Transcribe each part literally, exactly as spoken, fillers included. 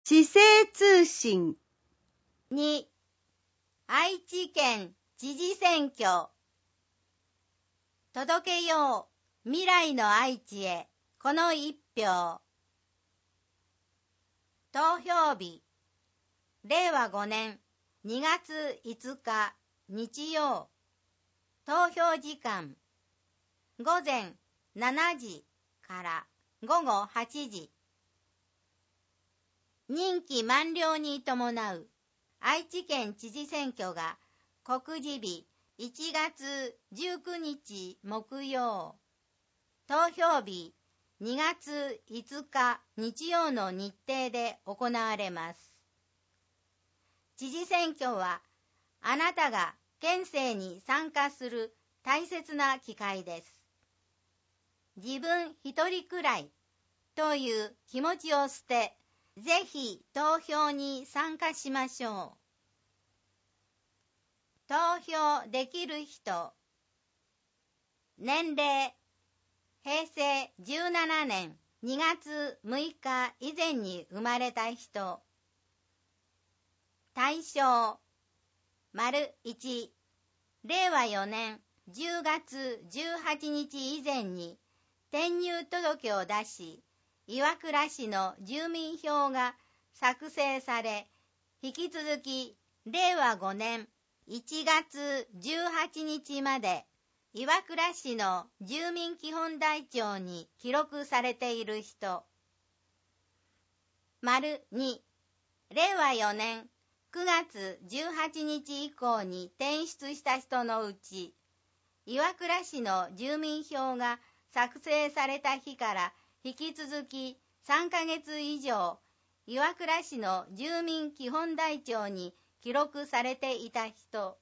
市政通信。 に、愛知県知事選挙。届けよう未来の愛知へこの一票。投票日、れいわごねんにがついつか日曜。投票時間、ごぜんしちじからごごはちじ。任期満了に伴う愛知県知事選挙が告示日いちがつじゅうくにち木曜、投票日にがついつか日曜の日程で行われます。知事選挙はあなたが県政に参加する大切な機会です。自分一人くらいという気持ちを捨て、ぜひ投票に参加しましょう。投票できる人、年齢、へいせいじゅうななねんにがつむいか以前に生まれた人、対象、丸いち、れいわよねんじゅうがつじゅうはちにち以前に転入届を出し、岩倉市の住民票が作成され、引き続きれいわごねんいちがつじゅうはちにちまで岩倉市の住民基本台帳に記録されている人。丸に、れいわよねんくがつじゅうはちにち以降に転出した人のうち、岩倉市の住民票が作成された日から引き続きさんかげつ以上、岩倉市の住民基本台帳に記録されていた人。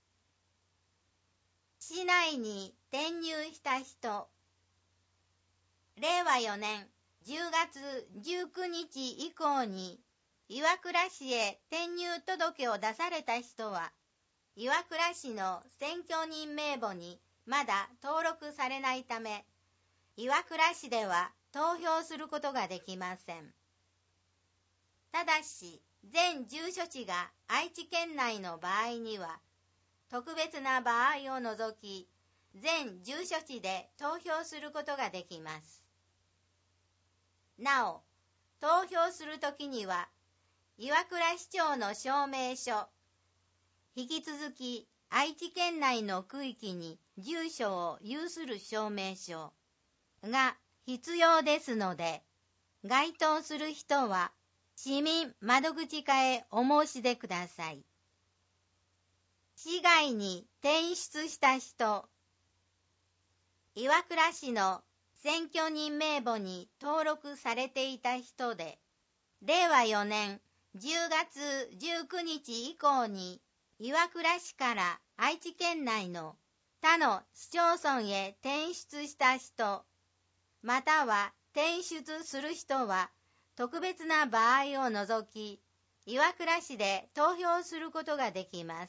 市内に転入した人。れいわよねんじゅうがつじゅうくにち以降に岩倉市へ転入届を出された人は、岩倉市の選挙人名簿にまだ登録されないため、岩倉市では投票することができません。ただし、全住所地が愛知県内の場合には、特別な場合を除き、全住所地で投票することができます。なお、投票するときには、岩倉市長の証明書、引き続き愛知県内の区域に住所を有する証明書が必要ですので、該当する人は市民窓口課へお申し出ください。市外に転出した人、岩倉市の選挙人名簿に登録されていた人で、れいわよねんじゅうがつじゅうくにち以降に岩倉市から愛知県内の他の市町村へ転出した人、または転出する人は特別な場合を除き、岩倉市で投票することができます。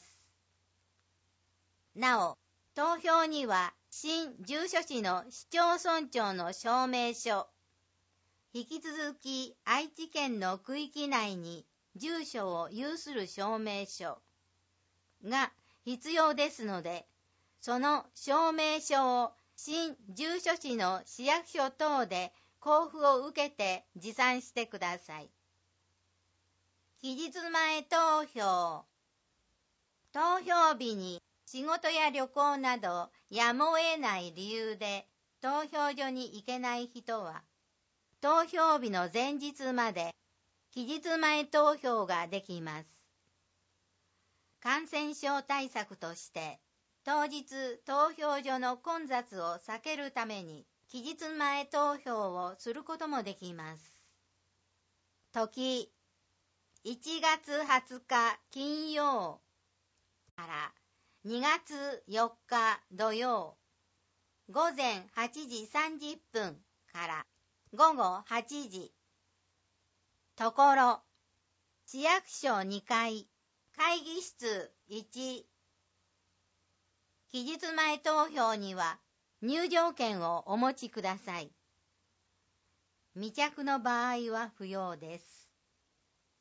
なお、投票には新住所地の市町村長の証明書、引き続き愛知県の区域内に住所を有する証明書が必要ですので、その証明書を新住所地の市役所等で交付を受けて持参してください。期日前投票。投票日に仕事や旅行などやむを得ない理由で投票所に行けない人は、投票日の前日まで期日前投票ができます。感染症対策として、当日投票所の混雑を避けるために期日前投票をすることもできます。時、いちがつはつか金曜からにがつよっか土曜、ごぜんはちじさんじゅっぷんからごごはちじ。ところ、市役所にかい、会議室いち。期日前投票には入場券をお持ちください。未着の場合は不要です。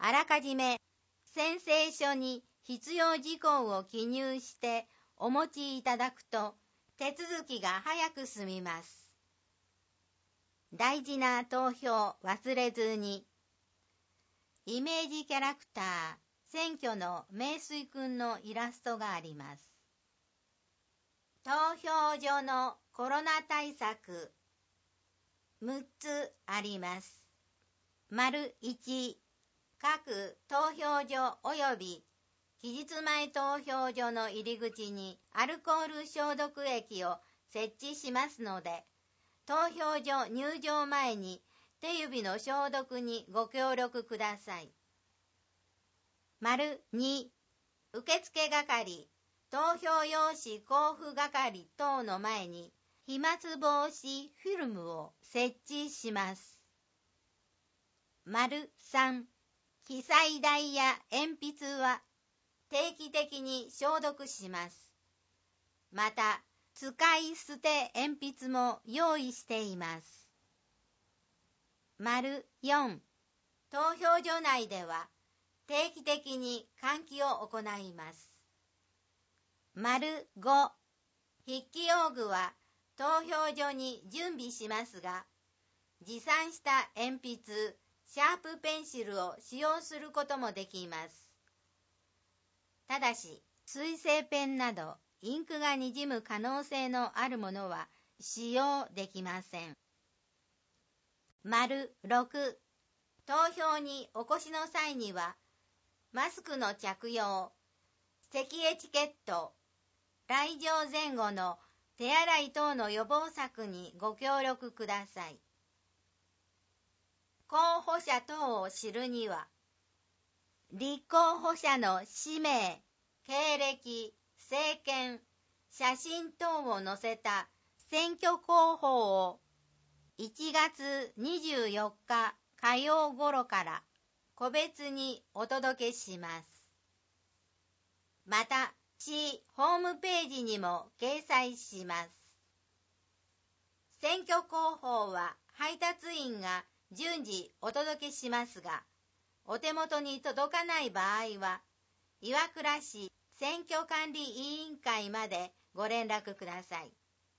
あらかじめ宣誓書に必要事項を記入してお持ちいただくと手続きが早く済みます。大事な投票忘れずに。イメージキャラクター、選挙の名水くんのイラストがあります。投票所のコロナ対策、むっつあります。丸いち、各投票所及び期日前投票所の入り口にアルコール消毒液を設置しますので、投票所入場前に手指の消毒にご協力ください。丸に、受付係、投票用紙交付係等の前に飛沫防止フィルムを設置します。丸さん、記載台や鉛筆は定期的に消毒します。また、使い捨て鉛筆も用意しています。丸よん、投票所内では定期的に換気を行います。丸ご、筆記用具は投票所に準備しますが、持参した鉛筆、シャープペンシルを使用することもできます。ただし、水性ペンなどインクがにじむ可能性のあるものは使用できません。丸ろく、投票にお越しの際には、マスクの着用、咳エチケット、来場前後の手洗い等の予防策にご協力ください。候補者等を知るには、立候補者の氏名、経歴、政見、写真等を載せた選挙公報をいちがつにじゅうよっか火曜頃から個別にお届けします。また、市ホームページにも掲載します。選挙公報は配達員が順次お届けしますが、お手元に届かない場合は、岩倉市選挙管理委員会までご連絡ください。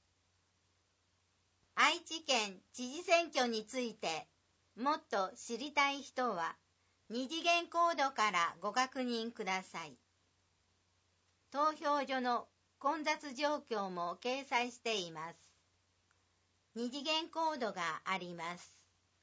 愛知県知事選挙についてもっと知りたい人は、二次元コードからご確認ください。投票所の混雑状況も掲載しています。二次元コードがあります。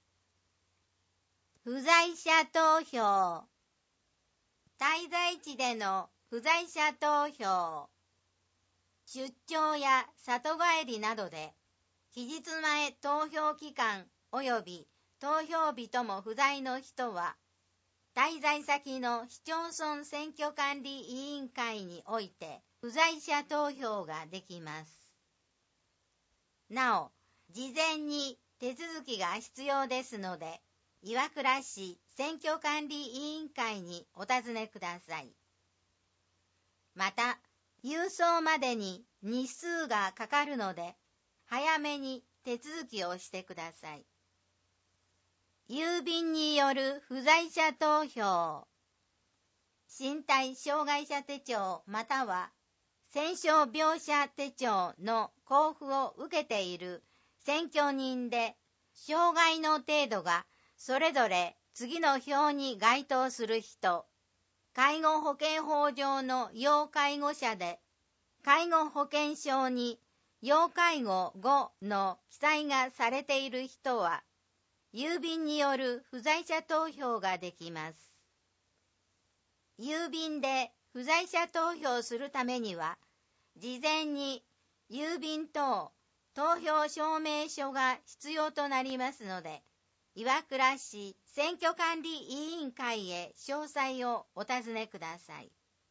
不在者投票、滞在地での不在者投票、出張や里帰りなどで期日前投票期間及び投票日とも不在の人は、滞在先の市町村選挙管理委員会において不在者投票ができます。なお、事前に手続きが必要ですので、岩倉市選挙管理委員会にお尋ねください。また、郵送までに日数がかかるので、早めに手続きをしてください。郵便による不在者投票、身体障害者手帳または戦傷病者手帳の交付を受けている選挙人で、障害の程度がそれぞれ次の表に該当する人、介護保険法上の要介護者で、介護保険証に要介護ごの記載がされている人は、郵便による不在者投票ができます。郵便で不在者投票するためには、事前に郵便等投票証明書が必要となりますので、岩倉市選挙管理委員会へ詳細をお尋ねください。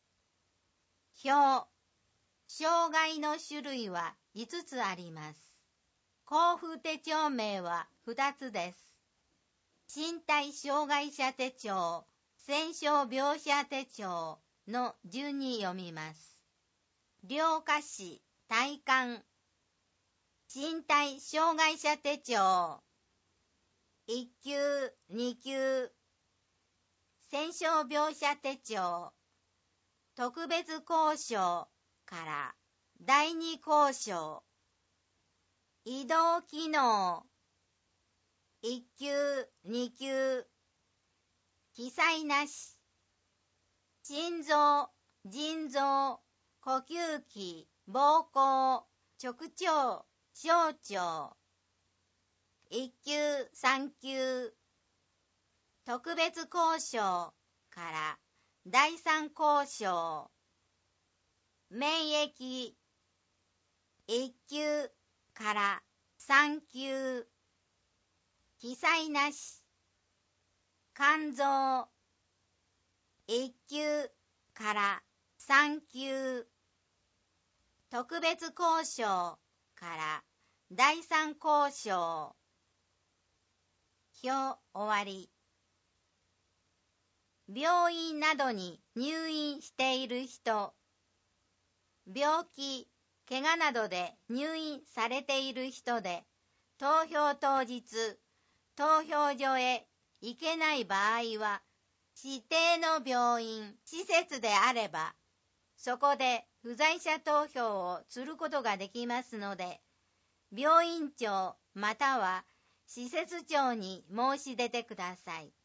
表、障害の種類はいつつあります。交付手帳名はふたつです。身体障害者手帳、戦傷病者手帳の順に読みます。両下肢、体幹、身体障害者手帳、いっ級、に級、 戦傷描写手帳特別交渉からだいに交渉移動機能いっ級に級記載なし心臓腎臓呼吸器膀胱直腸小腸いっ級さん級特別交渉からだいさん交渉免疫いっ級からさん級記載なし肝臓いっ級からさん級特別交渉からだいさん交渉表終わり病院などに入院している人病気、怪我などで入院されている人で投票当日投票所へ行けない場合は指定の病院、施設であればそこで不在者投票をすることができますので病院長または施設長に申し出てください。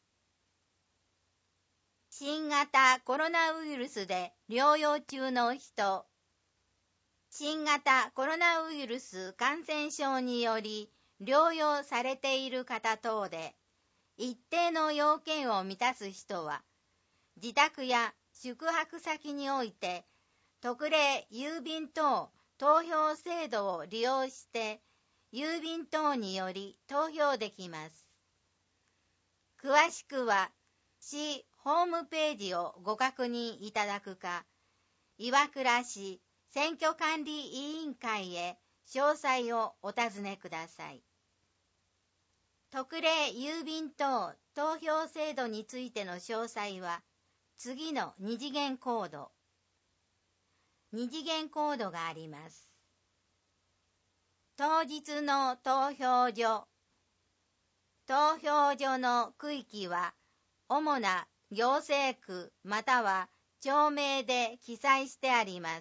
新型コロナウイルスで療養中の人新型コロナウイルス感染症により療養されている方等で一定の要件を満たす人は自宅や宿泊先において特例郵便等投票制度を利用して郵便等により投票できます。詳しくは市ホームページをご確認いただくか岩倉市選挙管理委員会へ詳細をお尋ねください。特例郵便等投票制度についての詳細は次の二次元コード二次元コードがあります。当日の投票所投票所の区域は主な行政区または町名で記載してあります。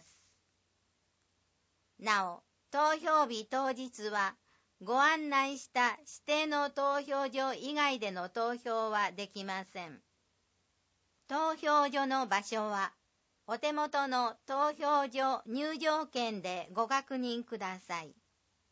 なお、投票日当日はご案内した指定の投票所以外での投票はできません。投票所の場所はお手元の投票所入場券でご確認ください。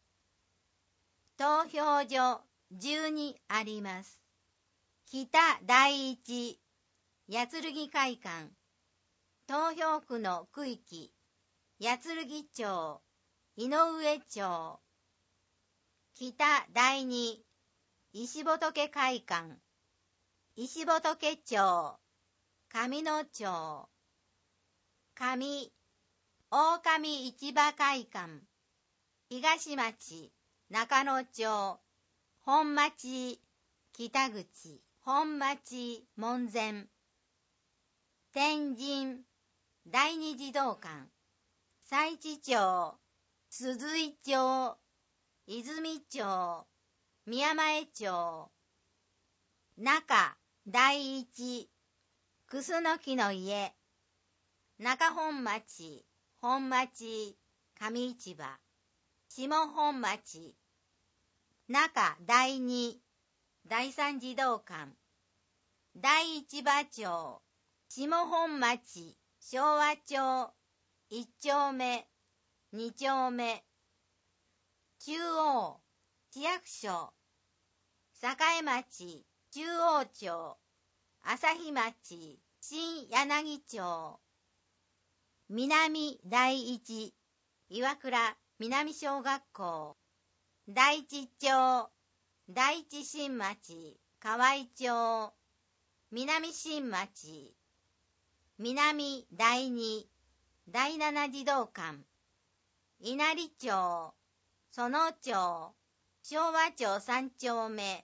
投票所じゅうにあります。北第一八剣会館投票区の区域八剣町井上町北第二石仏会館石仏町上野町上大上市場会館東町中野町本町北口本町門前天神第二児童館佐市町鈴井町泉町宮前町中第一楠木の家中本町本町上市場下本町中第二第三児童館第一馬町下本町昭和町一丁目二丁目中央市役所栄町中央町朝日町新柳町南第一岩倉南小学校第一町第一新町河合町南新町南第二第七児童館稲荷町園町昭和町三丁目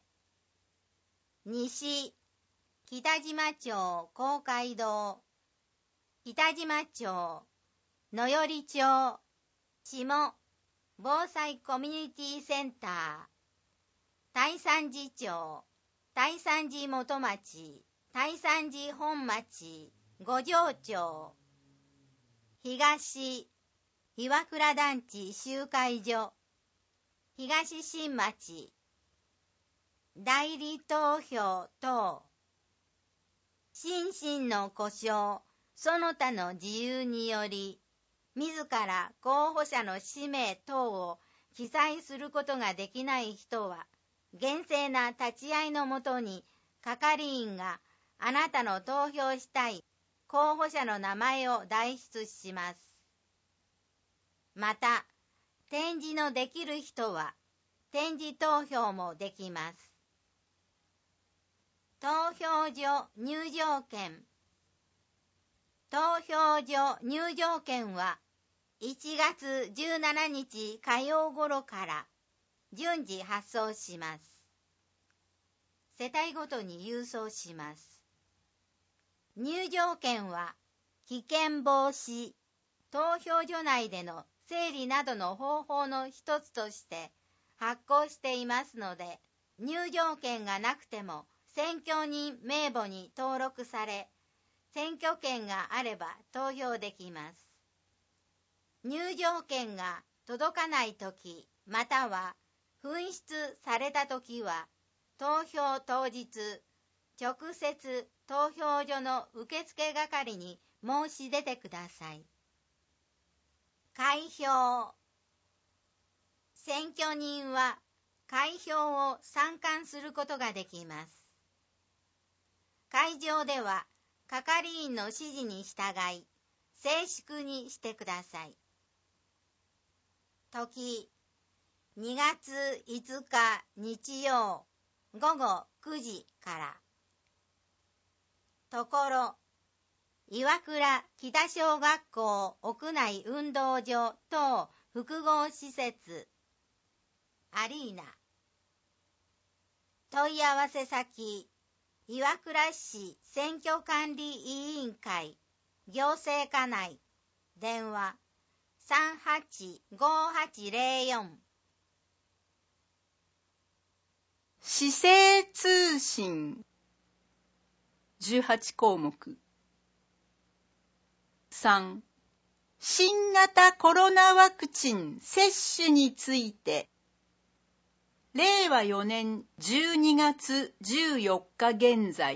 西北島町公会堂北島町野寄町下防災コミュニティセンター大山寺町大山寺元町大山寺本町五条町、東岩倉団地集会所、東新町、代理投票等、心身の故障、その他の自由により、自ら候補者の氏名等を記載することができない人は、厳正な立ち会いのもとに、係員があなたの投票したい候補者の名前を代筆します。また、点字のできる人は、点字投票もできます。投票所入場券。投票所入場券はいちがつじゅうしちにち火曜頃から順次発送します。世帯ごとに郵送します。入場券は危険防止、投票所内での整理などの方法の一つとして発行していますので、入場券がなくても選挙人名簿に登録され、選挙権があれば投票できます。入場券が届かないとき、または紛失されたときは、投票当日、直接投票所の受付係に申し出てください。開票。選挙人は開票を参観することができます。会場では係員の指示に従い、静粛にしてください。時、にがついつか日曜ごごくじから。ところ、岩倉北小学校屋内運動場等複合施設、アリーナ。問い合わせ先、岩倉市選挙管理委員会行政課内電話 さんはちごはちゼロよん。 市政通信じゅうはちこうもく。さん、新型コロナワクチン接種について、れいわよねんじゅうにがつじゅうよっか現在、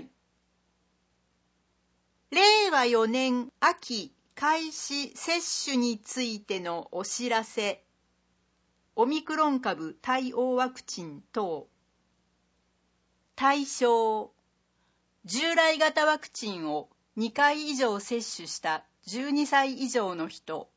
れいわよねん秋開始接種についてのお知らせ、オミクロン株対応ワクチン等。対象、従来型ワクチンをにかい以上接種したじゅうにさい以上の人。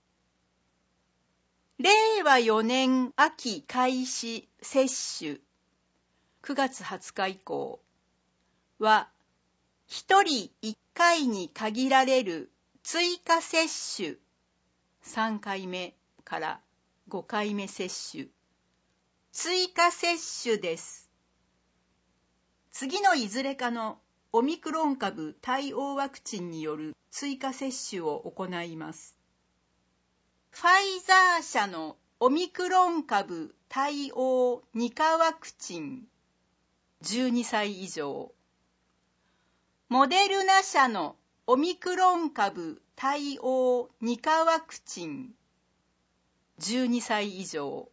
れいわよねん秋開始接種くがつはつか以降はひとりいっかいに限られる追加接種さんかいめからごかいめ接種追加接種です。次のいずれかのオミクロン株対応ワクチンによる追加接種を行います。ファイザー社のオミクロン株対応にかワクチンじゅうにさい以上、モデルナ社のオミクロン株対応にかワクチンじゅうにさい以上。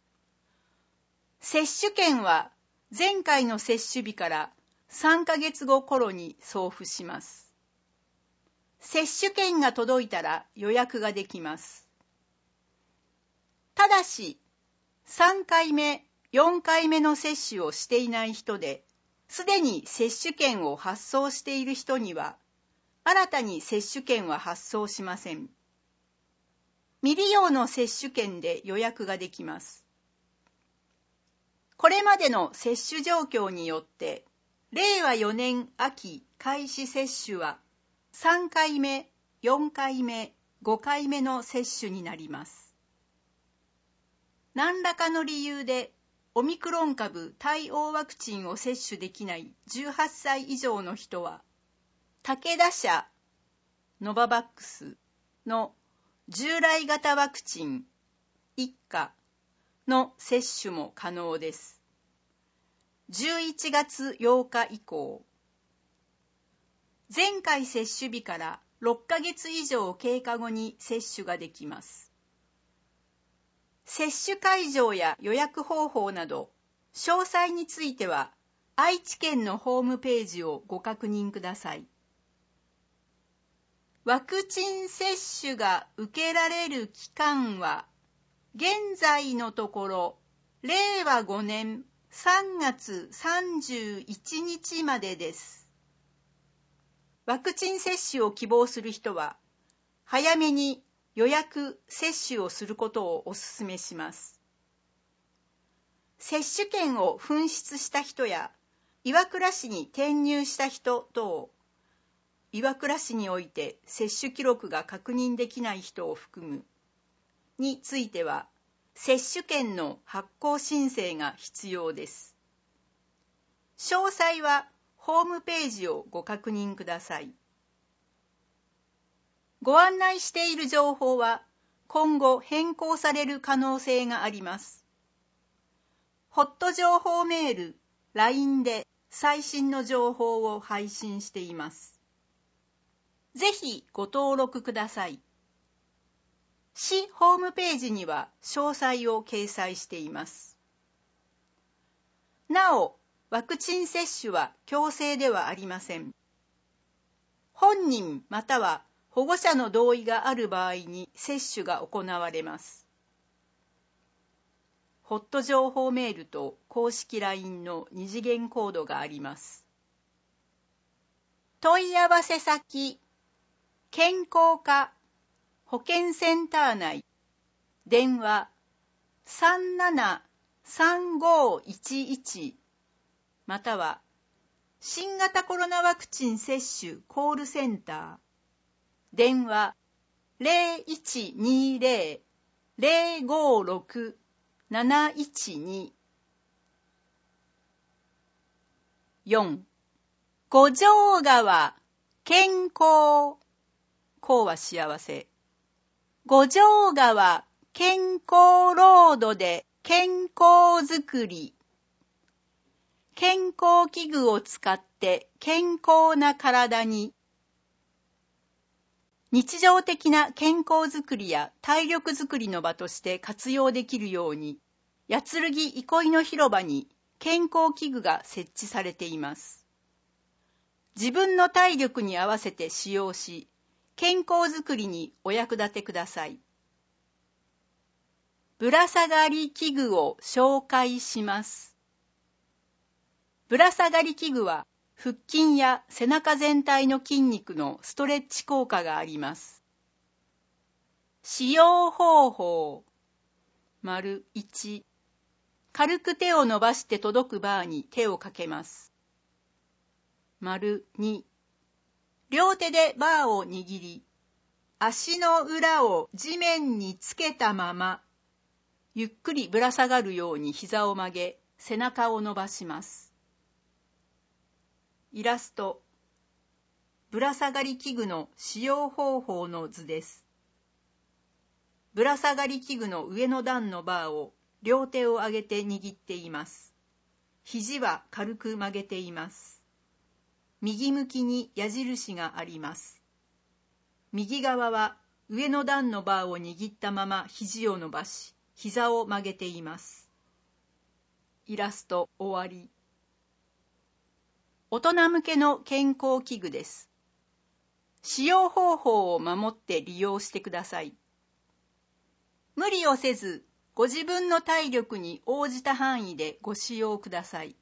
接種券は前回の接種日からさんかげつご頃に送付します。接種券が届いたら予約ができます。ただし、さんかいめ、よんかいめの接種をしていない人で、すでに接種券を発送している人には、新たに接種券は発送しません。未利用の接種券で予約ができます。これまでの接種状況によって、れいわよねん秋開始接種はさんかいめ、よんかいめ、ごかいめの接種になります。何らかの理由でオミクロン株対応ワクチンを接種できないじゅうはっさい以上の人は、武田社ノババックスの従来型ワクチン一価の接種も可能です。じゅういちがつようか以降、 前回接種日からろっかげつ以上経過後に接種ができます。接種会場や予約方法など、詳細については、愛知県のホームページをご確認ください。ワクチン接種が受けられる期間は、現在のところ、れいわごねんさんがつさんじゅういちにちまでです。ワクチン接種を希望する人は、早めに予約・接種をすることをお勧めします。接種券を紛失した人や、岩倉市に転入した人等、岩倉市において接種記録が確認できない人を含むについては、接種券の発行申請が必要です。詳細はホームページをご確認ください。ご案内している情報は今後変更される可能性があります。ホット情報メール、ライン で最新の情報を配信しています。ぜひご登録ください。市ホームページには詳細を掲載しています。なお、ワクチン接種は強制ではありません。本人または保護者の同意がある場合に接種が行われます。ホット情報メールと公式 ライン の二次元コードがあります。問い合わせ先、健康課保健センター内、電話 さんななさんごいちいち または新型コロナワクチン接種コールセンター、電話 ゼロいちにゼロ ゼロごろく なないちに よん. 五条川健康、康は幸せ。五条川健康ロードで健康づくり。健康器具を使って健康な体に。日常的な健康づくりや体力づくりの場として活用できるように、八剣憩いの広場に健康器具が設置されています。自分の体力に合わせて使用し、健康づくりにお役立てください。ぶら下がり器具を紹介します。ぶら下がり器具は、腹筋や背中全体の筋肉のストレッチ効果があります。使用方法。丸いち、軽く手を伸ばして届くバーに手をかけます。丸に、両手でバーを握り、足の裏を地面につけたまま、ゆっくりぶら下がるように膝を曲げ、背中を伸ばします。イラスト。ぶら下がり器具の使用方法の図です。ぶら下がり器具の上の段のバーを両手を上げて握っています。肘は軽く曲げています。右向きに矢印があります。右側は上の段のバーを握ったまま肘を伸ばし、膝を曲げています。イラスト終わり。大人向けの健康器具です。使用方法を守って利用してください。無理をせず、ご自分の体力に応じた範囲でご使用ください。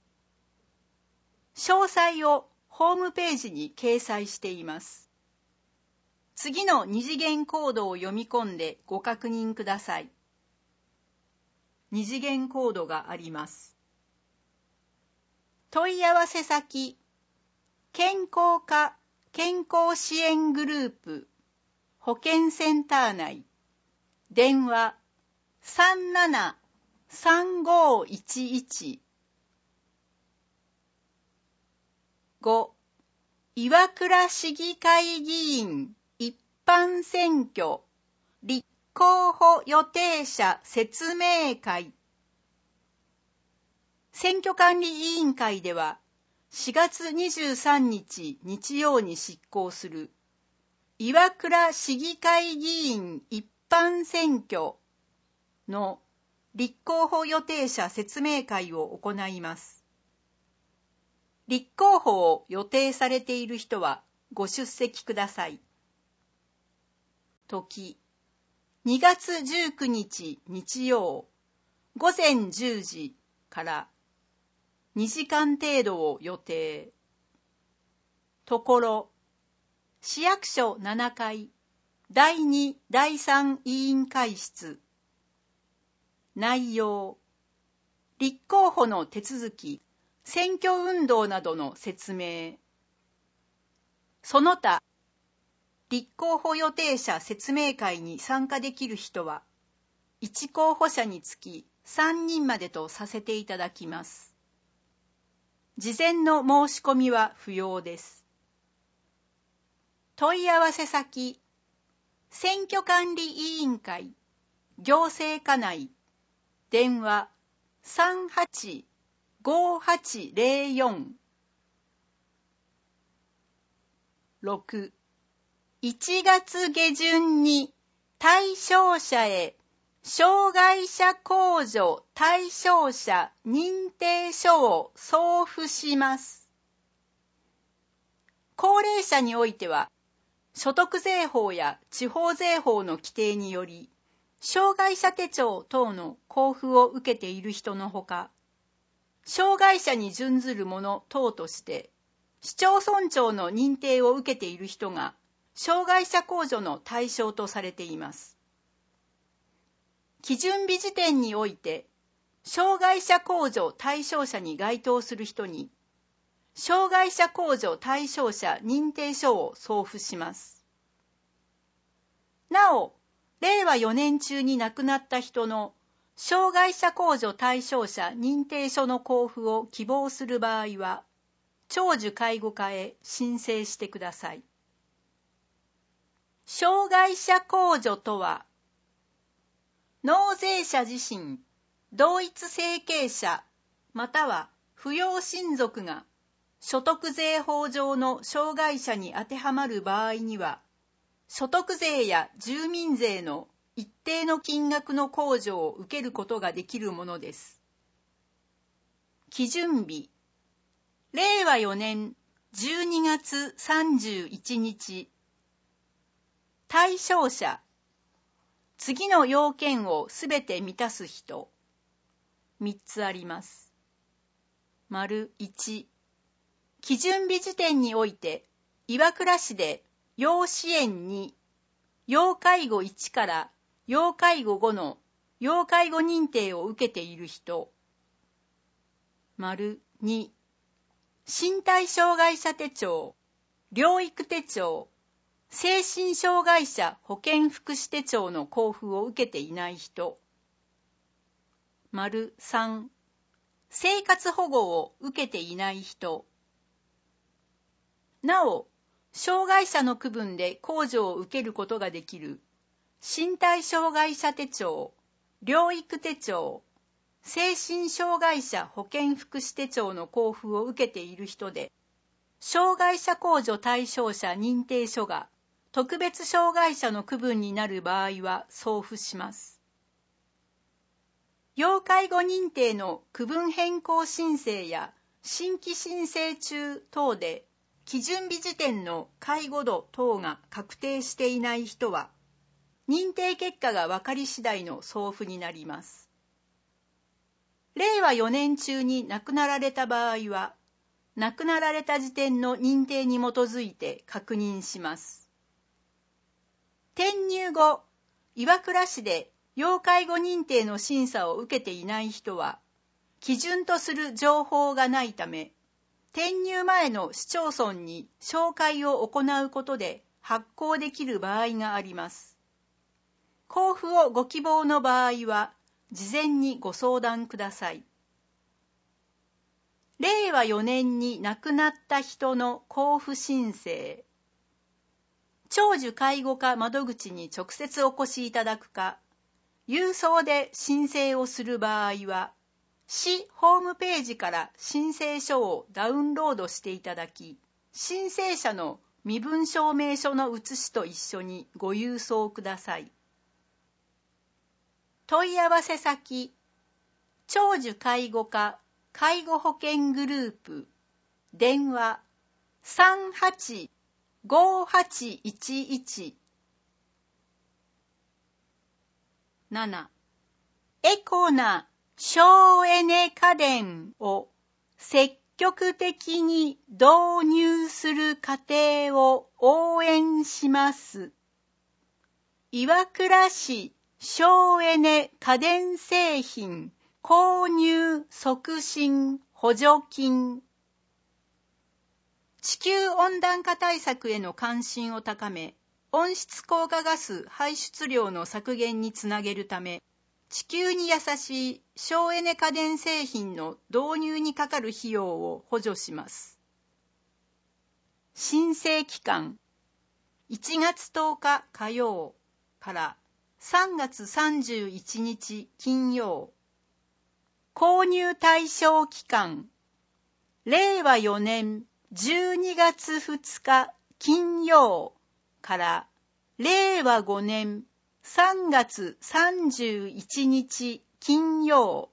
詳細をホームページに掲載しています。次の二次元コードを読み込んでご確認ください。二次元コードがあります。問い合わせ先、健康課健康支援グループ保健センター内、電話 さんななさんごいちいち。ご. 岩倉市議会議員一般選挙立候補予定者説明会。選挙管理委員会では、 しがつにじゅうさんにち日曜に執行する岩倉市議会議員一般選挙の立候補予定者説明会を行います。立候補を予定されている人はご出席ください。時、にがつじゅうくにち日曜、ごぜんじゅうじからにじかん程度を予定。ところ、市役所ななかい、だいに、だいさん委員会室。内容、立候補の手続き、選挙運動などの説明。その他、立候補予定者説明会に参加できる人は、いち候補者につきさんにんまでとさせていただきます。事前の申し込みは不要です。問い合わせ先、選挙管理委員会、行政課内、電話さんはちごはちゼロよん。ろく、いちがつ下旬に対象者へ障害者控除対象者認定書を送付します。高齢者においては、所得税法や地方税法の規定により、障害者手帳等の交付を受けている人のほか、障害者に準ずるもの等として、市町村長の認定を受けている人が、障害者控除の対象とされています。基準日時点において、障害者控除対象者に該当する人に、障害者控除対象者認定書を送付します。なお、れいわよねん中に亡くなった人の障害者控除対象者認定書の交付を希望する場合は、長寿介護課へ申請してください。障害者控除とは、納税者自身、同一生計者、または扶養親族が所得税法上の障害者に当てはまる場合には、所得税や住民税の一定の金額の控除を受けることができるものです。基準日、れいわよねんじゅうにがつさんじゅういちにち。対象者、次の要件をすべて満たす人、みっつあります。丸いち、基準日時点において、岩倉市で要支援に、要介護いちから要介護ごの要介護認定を受けている人、丸に、身体障害者手帳、療育手帳、精神障害者保健福祉手帳の交付を受けていない人、丸さん、生活保護を受けていない人、なお、障害者の区分で控除を受けることができる身体障害者手帳、療育手帳、精神障害者保健福祉手帳の交付を受けている人で、障害者控除対象者認定書が特別障害者の区分になる場合は送付します。要介護認定の区分変更申請や新規申請中等で基準日時点の介護度等が確定していない人は、認定結果が分かり次第の送付になります。れいわよねん中に亡くなられた場合は、亡くなられた時点の認定に基づいて確認します。転入後、岩倉市で要介護認定の審査を受けていない人は、基準とする情報がないため、転入前の市町村に照会を行うことで発行できる場合があります。交付をご希望の場合は、事前にご相談ください。れいわよねんに亡くなった人の交付申請。長寿介護課窓口に直接お越しいただくか、郵送で申請をする場合は、 市ホームページから申請書をダウンロードしていただき、申請者の身分証明書の写しと一緒にご郵送ください。問い合わせ先、長寿介護課介護保険グループ、電話 さんはちごはちいちいち。なな. エコな省エネ家電を積極的に導入する過程を応援します。岩倉市省エネ家電製品購入促進補助金。地球温暖化対策への関心を高め、温室効果ガス排出量の削減につなげるため、地球に優しい省エネ家電製品の導入にかかる費用を補助します。申請期間、いちがつとおか火曜からさんがつさんじゅういちにち金曜。購入対象期間、れいわよねんじゅうにがつふつか金曜かられいわごねんさんがつさんじゅういちにち金曜。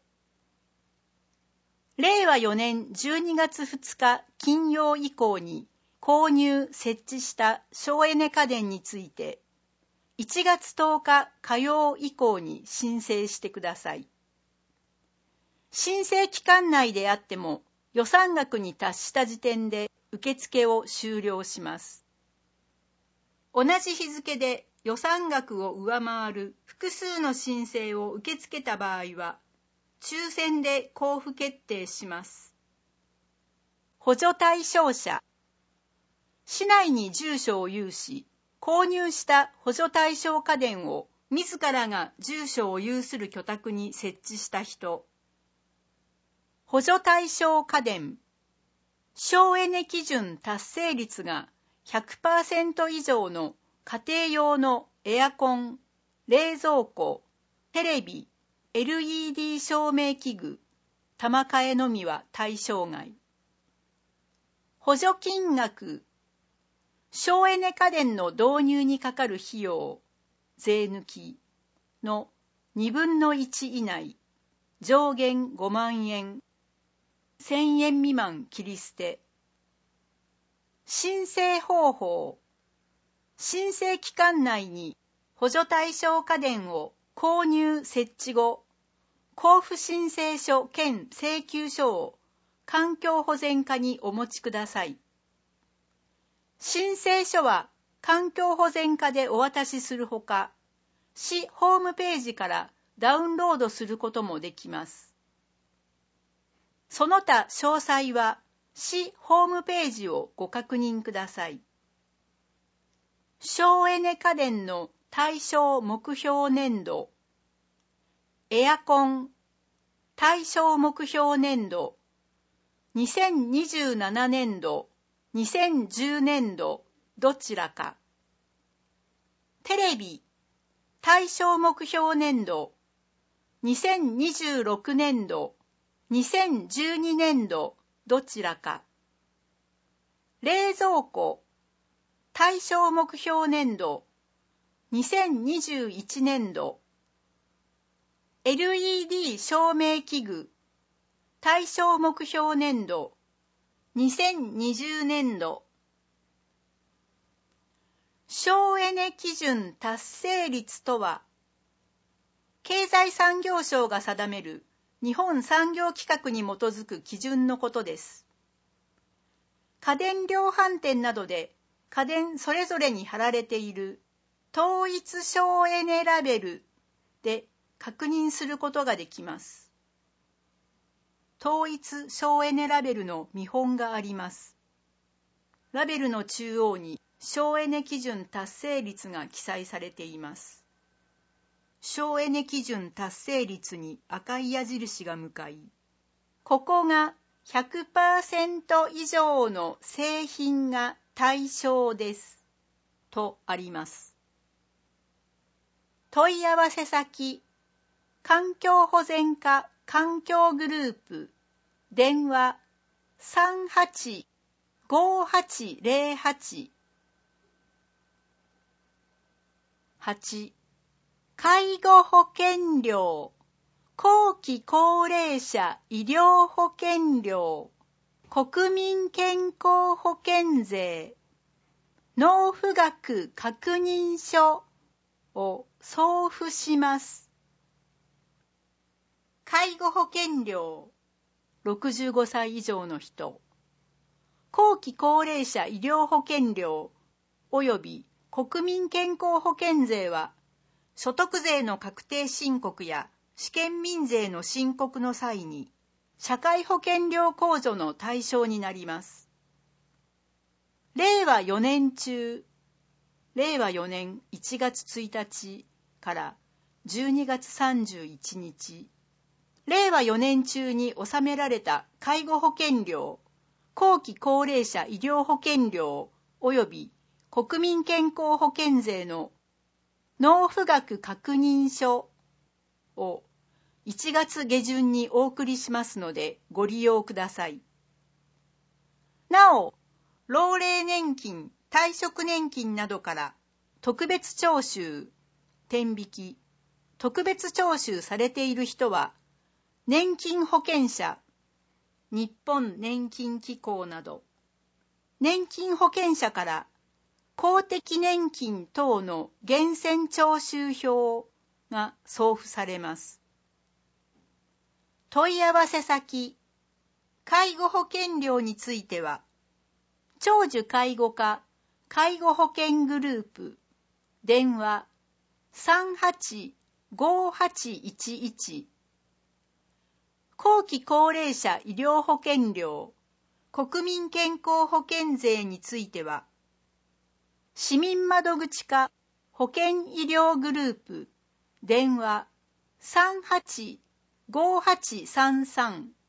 れいわよねんじゅうにがつふつか金曜以降に購入・設置した省エネ家電について、いちがつとおか火曜以降に申請してください。申請期間内であっても予算額に達した時点で受付を終了します。同じ日付で予算額を上回る複数の申請を受け付けた場合は、抽選で交付決定します。補助対象者。市内に住所を有し、購入した補助対象家電を自らが住所を有する居宅に設置した人。補助対象家電。省エネ基準達成率が ひゃくパーセント 以上の家庭用のエアコン、冷蔵庫、テレビ、エルイーディー 照明器具、玉替えのみは対象外。補助金額。省エネ家電の導入にかかる費用、税抜きのにぶんのいち以内、上限ごまんえん、せんえん未満切り捨て。申請方法。申請期間内に補助対象家電を購入設置後、交付申請書兼請求書を環境保全課にお持ちください。申請書は環境保全課でお渡しするほか、市ホームページからダウンロードすることもできます。その他詳細は市ホームページをご確認ください。省エネ家電の対象目標年度。エアコン対象目標年度。にせんにじゅうななねんど、にせんじゅうねんどどちらか。テレビ対象目標年度。にせんにじゅうろくねんど、にせんじゅうにねんどどちらか。冷蔵庫対象目標年度にせんにじゅういちねんど。エルイーディー 照明器具対象目標年度にせんにじゅうねんど。省エネ基準達成率とは、経済産業省が定める日本産業規格に基づく基準のことです。家電量販店などで家電それぞれに貼られている統一省エネラベルで確認することができます。統一省エネラベルの見本があります。ラベルの中央に省エネ基準達成率が記載されています。省エネ基準達成率に赤い矢印が向かい、ここが ひゃくパーセント 以上の製品が対象ですとあります。問い合わせ先、環境保全課環境グループ電話 さんはちごはちゼロはち。 はち. 介護保険料、後期高齢者医療保険料、国民健康保険税、納付額確認書を送付します。介護保険料、ろくじゅうごさい以上の人、後期高齢者医療保険料および国民健康保険税は、所得税の確定申告や試験民税の申告の際に、社会保険料控除の対象になります。れいわよねん中、れいわよねんいちがつついたちからじゅうにがつさんじゅういちにち、れいわよねん中に納められた介護保険料、後期高齢者医療保険料および国民健康保険税の納付額確認書をいちがつげじゅんにお送りしますのでご利用ください。なお、老齢年金、退職年金などから特別徴収、天引き、特別徴収されている人は、年金保険者、日本年金機構など、年金保険者から公的年金等の源泉徴収票が送付されます。問い合わせ先、介護保険料については、長寿介護課介護保険グループ電話 さんはちごはちいちいち、後期高齢者医療保険料、国民健康保険税については、市民窓口課保険医療グループ電話 さんはちごはちさんさん